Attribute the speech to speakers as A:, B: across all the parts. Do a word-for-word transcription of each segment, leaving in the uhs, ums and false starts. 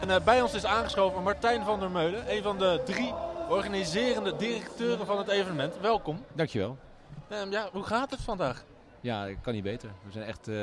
A: En uh, bij ons is aangeschoven Martijn van der Meulen, een van de drie organiserende directeuren van het evenement. Welkom.
B: Dankjewel.
A: Uh, ja, hoe gaat het vandaag?
B: Ja, het kan niet beter. We zijn echt uh,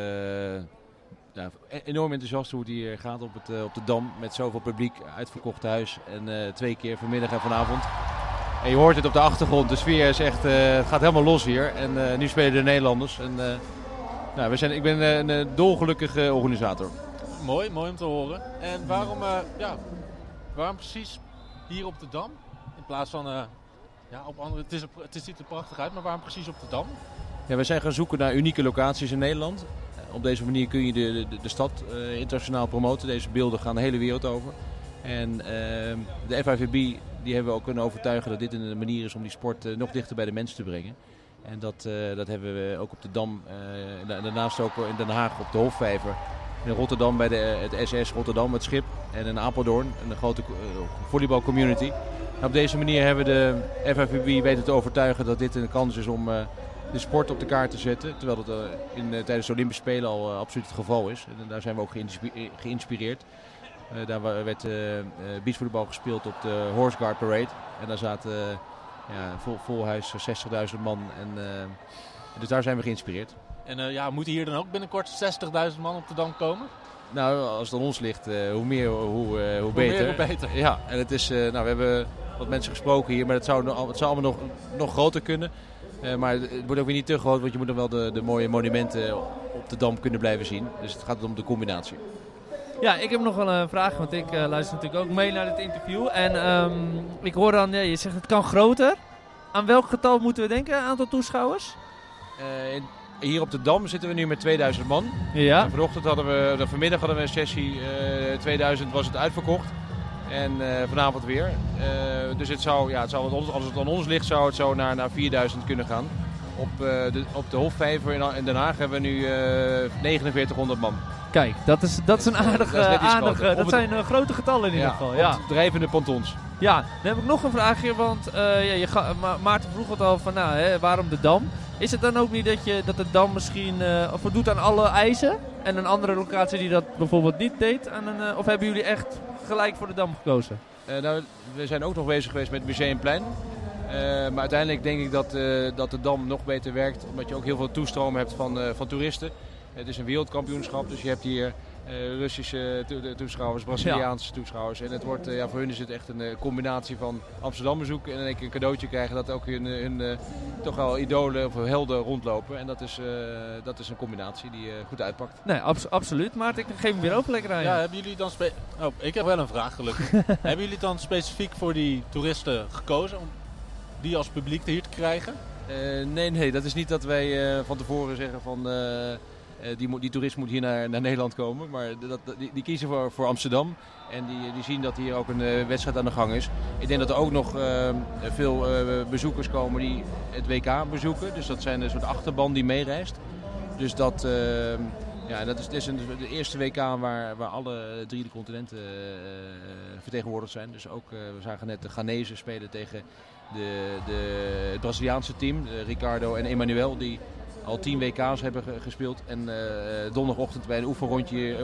B: ja, enorm enthousiast hoe het hier gaat op, het, uh, op de Dam. Met zoveel publiek, uitverkocht huis. En uh, twee keer vanmiddag en vanavond. En je hoort het op de achtergrond. De sfeer is echt, uh, het gaat helemaal los hier. En uh, nu spelen de Nederlanders. En, uh, nou, we zijn, ik ben uh, een uh, dolgelukkige organisator.
A: Mooi, mooi om te horen. En waarom, uh, ja, waarom precies hier op de Dam? In plaats van, uh, ja, op andere, het, is, het ziet er prachtig uit, maar waarom precies op de Dam?
B: Ja, wij zijn gaan zoeken naar unieke locaties in Nederland. Op deze manier kun je de, de, de stad uh, internationaal promoten. Deze beelden gaan de hele wereld over. En uh, de F I V B die hebben we ook kunnen overtuigen dat dit een manier is om die sport uh, nog dichter bij de mensen te brengen. En dat, uh, dat hebben we ook op de Dam, uh, en daarnaast ook in Den Haag op de Hofvijver. In Rotterdam bij de, het S S Rotterdam, het schip. En in Apeldoorn, een grote uh, volleybalcommunity. En op deze manier hebben we de F I V B weten te overtuigen dat dit een kans is om uh, de sport op de kaart te zetten. Terwijl dat uh, in, uh, tijdens de Olympische Spelen al uh, absoluut het geval is. En daar zijn we ook geïnspi- geïnspireerd. Uh, daar werd uh, uh, beachvolley gespeeld op de Horse Guard Parade. En daar zaten uh, ja, vol, vol huis zestigduizend man. En, uh, dus daar zijn we geïnspireerd.
A: En uh, ja, moeten hier dan ook binnenkort zestigduizend man op de Dam komen?
B: Nou, als het aan ons ligt, uh, hoe meer, hoe, uh, hoe, hoe beter.
A: Meer, hoe beter.
B: Ja, en het is, uh, nou, we hebben wat mensen gesproken hier, maar het zou, het zou allemaal nog, nog groter kunnen. Uh, maar het wordt ook weer niet te groot, want je moet nog wel de, de mooie monumenten op de Dam kunnen blijven zien. Dus het gaat om de combinatie.
C: Ja, ik heb nog wel een vraag, want ik uh, luister natuurlijk ook mee naar dit interview. En um, ik hoor dan, ja, je zegt het kan groter. Aan welk getal moeten we denken, aantal toeschouwers?
B: Uh, in, hier op de Dam zitten we nu met tweeduizend man.
C: Ja.
B: En vanochtend hadden we, de, vanmiddag hadden we een sessie, uh, tweeduizend was het uitverkocht. En uh, vanavond weer. Uh, dus het zou, ja, het zou, als het aan ons ligt, zou het zo naar, naar vierduizend kunnen gaan. Op, uh, de, op de Hofvijver in, in Den Haag hebben we nu uh, negenenveertighonderd man.
C: Kijk, dat is, dat is een aardige, dat, is aardige, dat het, zijn uh, grote getallen in ieder
B: ja,
C: geval. Ja,
B: drijvende pontons.
C: Ja, dan heb ik nog een vraagje, want uh, ja, je ga, Ma- Maarten vroeg het al van, nou, hè, waarom de Dam? Is het dan ook niet dat, je, dat de Dam misschien uh, voldoet aan alle eisen en een andere locatie die dat bijvoorbeeld niet deed? Aan een, uh, of hebben jullie echt gelijk voor de Dam gekozen?
B: Uh, nou, we zijn ook nog bezig geweest met Museumplein. Uh, maar uiteindelijk denk ik dat, uh, dat de Dam nog beter werkt, omdat je ook heel veel toestroom hebt van, uh, van toeristen. Het is een wereldkampioenschap, dus je hebt hier uh, Russische to- toeschouwers, Braziliaanse ja. toeschouwers. En het wordt, uh, ja, voor hun is het echt een uh, combinatie van Amsterdam bezoek en een, een cadeautje krijgen dat ook hun, hun uh, toch wel idolen of helden rondlopen. En dat is, uh, dat is een combinatie die uh, goed uitpakt.
C: Nee, abs- absoluut. Maarten, ik geef hem weer over lekker aan je.
A: Ja, hebben jullie dan spe- oh, ik heb wel een vraag gelukkig. Hebben jullie dan specifiek voor die toeristen gekozen om die als publiek hier te krijgen?
B: Uh, nee, nee, dat is niet dat wij uh, van tevoren zeggen van uh, uh, die, die toerist moet hier naar, naar Nederland komen. Maar dat, die, die kiezen voor, voor Amsterdam en die, die zien dat hier ook een uh, wedstrijd aan de gang is. Ik denk dat er ook nog uh, veel uh, bezoekers komen die het W K bezoeken. Dus dat zijn een soort achterban die meereist. Dus dat, uh, ja, dat is, dat is een, de eerste W K waar, waar alle drie de continenten uh, vertegenwoordigd zijn. Dus ook, uh, we zagen net de Ghanese spelen tegen De, de, het Braziliaanse team, Ricardo en Emmanuel, die al tien W K's hebben ge- gespeeld. En uh, donderdagochtend bij een oefenrondje,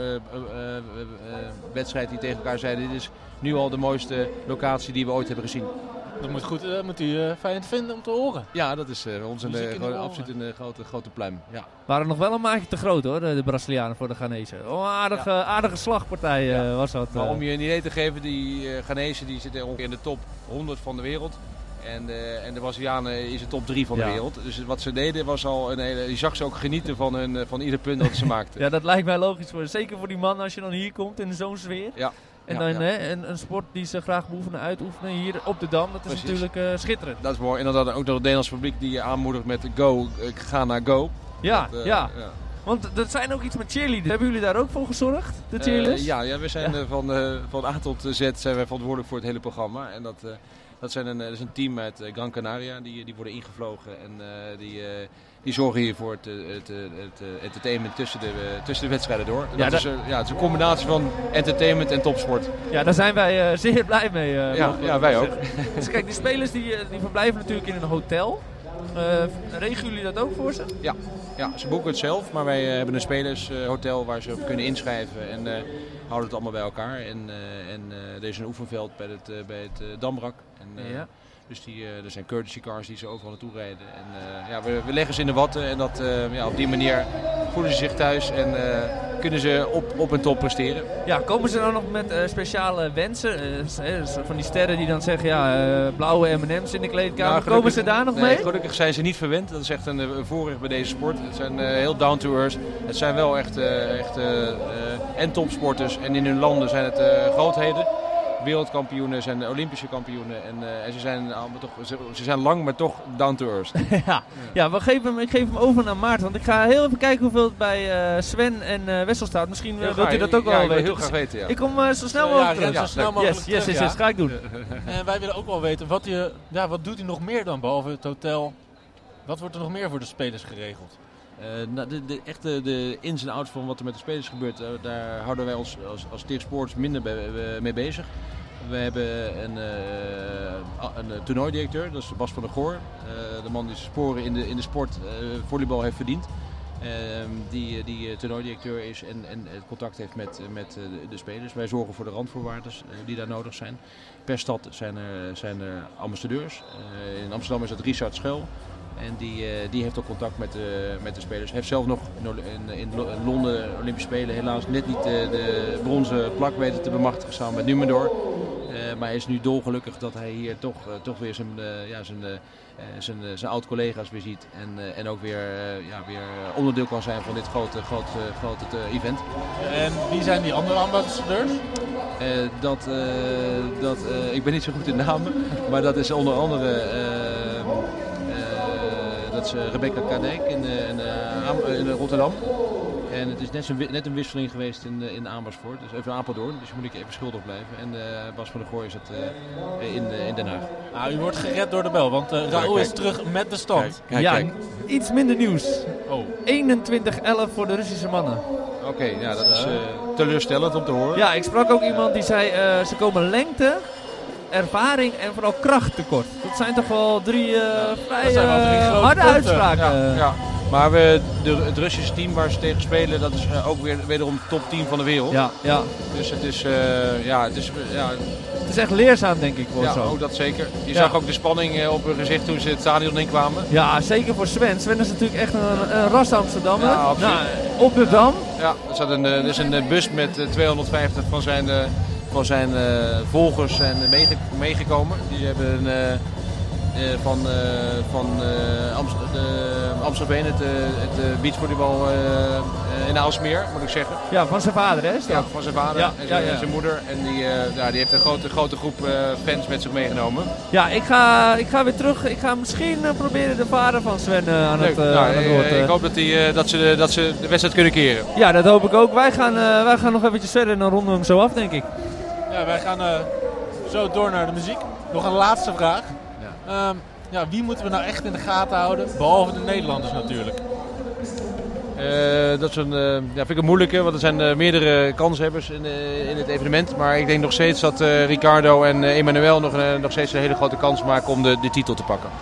B: oefenwedstrijd uh, uh, die tegen elkaar zeiden, dit is nu al de mooiste locatie die we ooit hebben gezien.
A: Dat moet, goed, uh, moet u uh, fijn vinden om te horen.
B: Ja, dat is uh, ons een, uh, gewoon, absoluut een uh, grote, grote pluim. Ja.
C: Waren nog wel een maatje te groot hoor, de, de Brazilianen voor de Ghanese. Oh, aardige, ja. aardige slagpartij uh, ja. was dat. Uh.
B: Maar om je een idee te geven, die uh, Ghanese die zitten ongeveer in de top honderd van de wereld. En de, en de Brazilianen is de top drie van de ja. wereld. Dus wat ze deden was al een hele... Je zag ze ook genieten van, hun, van ieder punt dat ze maakten.
C: Ja, dat lijkt mij logisch voor. Zeker voor die man als je dan hier komt in zo'n sfeer.
B: Ja.
C: En
B: ja,
C: dan
B: ja.
C: Hè, een, een sport die ze graag beoefenen, uitoefenen hier op de Dam. Dat is Precies. natuurlijk uh, schitterend.
B: Dat is mooi. En dan ook nog het Nederlands publiek die je aanmoedigt met go, uh, ga naar go.
C: Ja,
B: dat, uh,
C: ja.
B: ja.
C: Want er zijn ook iets met cheerleaders. Hebben jullie daar ook voor gezorgd, de cheerleaders?
B: Uh, ja, ja, we zijn ja. Uh, van, uh, van A tot Z zijn wij verantwoordelijk voor het hele programma. En dat, uh, dat, zijn een, dat is een team uit uh, Gran Canaria. Die, die worden ingevlogen en uh, die, uh, die zorgen hier voor het, het, het, het entertainment tussen de, uh, tussen de wedstrijden door. Ja, dat dat... Is, uh, ja, het is een combinatie van entertainment en topsport.
C: Ja, daar zijn wij uh, zeer blij mee. Uh,
B: ja, ja, wij ook.
C: Dus kijk, die spelers die, die verblijven natuurlijk in een hotel. Uh, regelen jullie dat ook voor ze?
B: Ja, ja, ze boeken het zelf, maar wij uh, hebben een spelershotel uh, waar ze op kunnen inschrijven. En uh, houden het allemaal bij elkaar. En, uh, en uh, er is een oefenveld bij het, uh, bij het uh, Damrak. En, uh, ja. Dus die, uh, er zijn courtesy cars die ze overal naartoe rijden. En, uh, ja, we, we leggen ze in de watten en dat, uh, ja, op die manier voelen ze zich thuis en uh, kunnen ze op, op en top presteren.
C: Ja, komen ze dan nog met uh, speciale wensen? Uh, van die sterren die dan zeggen, ja, uh, blauwe M en M's in de kleedkamer. Nou, komen ze daar nog
B: nee,
C: mee?
B: Gelukkig zijn ze niet verwend. Dat is echt een, een voorrecht bij deze sport. Het zijn uh, heel down to earth. Het zijn wel echt, uh, echt uh, uh, en topsporters. En in hun landen zijn het uh, grootheden. Wereldkampioenen, zijn Olympische kampioenen en, uh, en ze, zijn, uh, toch, ze, ze zijn lang, maar toch down to earth.
C: ja, ja. ja we geven hem, ik geef hem over naar Maarten, want ik ga heel even kijken hoeveel het bij uh, Sven en uh, Wessel staat. Misschien uh, wilt u dat ook
B: ja,
C: wel
B: ik
C: weten.
B: Heel graag weten, ja.
C: Ik kom uh, zo snel mogelijk
A: ja,
C: terug.
A: Ja, zo snel mogelijk
C: yes,
A: terug,
C: yes, yes,
A: ja.
C: yes, ga ik doen.
A: En wij willen ook wel weten, wat, je, ja, wat doet hij nog meer dan, behalve het hotel? Wat wordt er nog meer voor de spelers geregeld?
B: Uh, nou, de, de, echt de, de ins en outs van wat er met de spelers gebeurt, uh, daar houden wij ons als, als T I G Sports minder bij, uh, mee bezig. We hebben een, uh, een toernooidirecteur, dat is Bas van der Goor. Uh, de man die zijn sporen in de, in de sport uh, volleybal heeft verdiend. Uh, die, die toernooidirecteur is en, en het contact heeft met, met de, de spelers. Wij zorgen voor de randvoorwaarden uh, die daar nodig zijn. Per stad zijn er, zijn er ambassadeurs. Uh, in Amsterdam is dat Richard Schuil. En die, uh, die heeft ook contact met de, met de spelers. Hij heeft zelf nog in, in, in Londen Olympische Spelen helaas net niet de, de bronzen plak weten te bemachtigen samen met Numendor. Uh, maar hij is nu dolgelukkig dat hij hier toch, uh, toch weer zijn, uh, ja, zijn, uh, zijn, uh, zijn oud-collega's weer ziet. En, uh, en ook weer, uh, ja, weer onderdeel kan zijn van dit grote, grote, grote uh, event.
A: En wie zijn die andere ambassadeurs?
B: Uh, dat, uh, dat, uh, ik ben niet zo goed in namen, maar dat is onder andere... Uh, Dat is uh, Rebecca Kadijk in, uh, in, uh, in Rotterdam. En het is net, zo, net een wisseling geweest in, uh, in Amersfoort, dus even Apeldoorn. Dus moet ik even schuldig blijven. En uh, Bas van der Goor is het uh, in, uh, in Den Haag.
A: Nou, u wordt gered door de bel, want uh, Raoul is terug met de stand.
B: Kijk, kijk,
C: ja,
B: kijk.
C: Iets minder nieuws.
A: Oh.
C: eenentwintig elf voor de Russische mannen.
B: Oké, okay, ja, dat is uh, teleurstellend om te horen.
C: Ja, ik sprak ook iemand die zei, uh, ze komen lengte, ervaring en vooral kracht tekort. Dat zijn toch wel drie uh, ja, vrij
A: zijn wel drie
C: uh, harde
A: punten.
C: uitspraken.
B: Ja, ja. Maar we, de, het Russische team waar ze tegen spelen, dat is uh, ook weer wederom top tien van de wereld.
C: Ja, ja.
B: Dus het is, uh, ja, het is, ja,
C: het is echt leerzaam, denk ik.
B: Ja,
C: zo.
B: ook dat zeker. Je
C: ja.
B: zag ook de spanning uh, op hun gezicht toen ze het stadion inkwamen.
C: Ja, zeker voor Sven. Sven is natuurlijk echt een, een ras Amsterdammer.
B: Ja, absoluut.
C: Nou, op de Dam.
B: Ja, er, zat een, er is een bus met uh, tweehonderdvijftig van zijn... Uh, van zijn uh, volgers zijn meege- meegekomen. Die hebben een, uh, uh, van, uh, van uh, Amst- de Amstelveen, het, uh, het uh, beachvolleybal uh, in Aalsmeer, moet ik zeggen.
C: Ja, van zijn vader, hè?
B: Ja, van zijn vader
C: ja,
B: en zijn,
C: ja, ja.
B: zijn moeder. En die, uh, ja, die heeft een grote, grote groep uh, fans met zich meegenomen.
C: Ja, ik ga, ik ga weer terug. Ik ga misschien uh, proberen de vader van Sven uh, aan, het, uh,
B: nou,
C: aan het woord. Uh.
B: Ik hoop dat, die, uh, dat, ze, dat ze de wedstrijd kunnen keren.
C: Ja, dat hoop ik ook. Wij gaan, uh, wij gaan nog eventjes verder en dan ronden we hem zo af, denk ik.
A: Ja, wij gaan uh, zo door naar de muziek. Nog een laatste vraag. Ja. Um, ja, wie moeten we nou echt in de gaten houden? Behalve de Nederlanders natuurlijk.
B: Uh, dat is een, uh, ja, vind ik een moeilijke, want er zijn uh, meerdere kanshebbers in, uh, in het evenement. Maar ik denk nog steeds dat uh, Ricardo en uh, Emmanuel nog, uh, nog steeds een hele grote kans maken om de, de titel te pakken.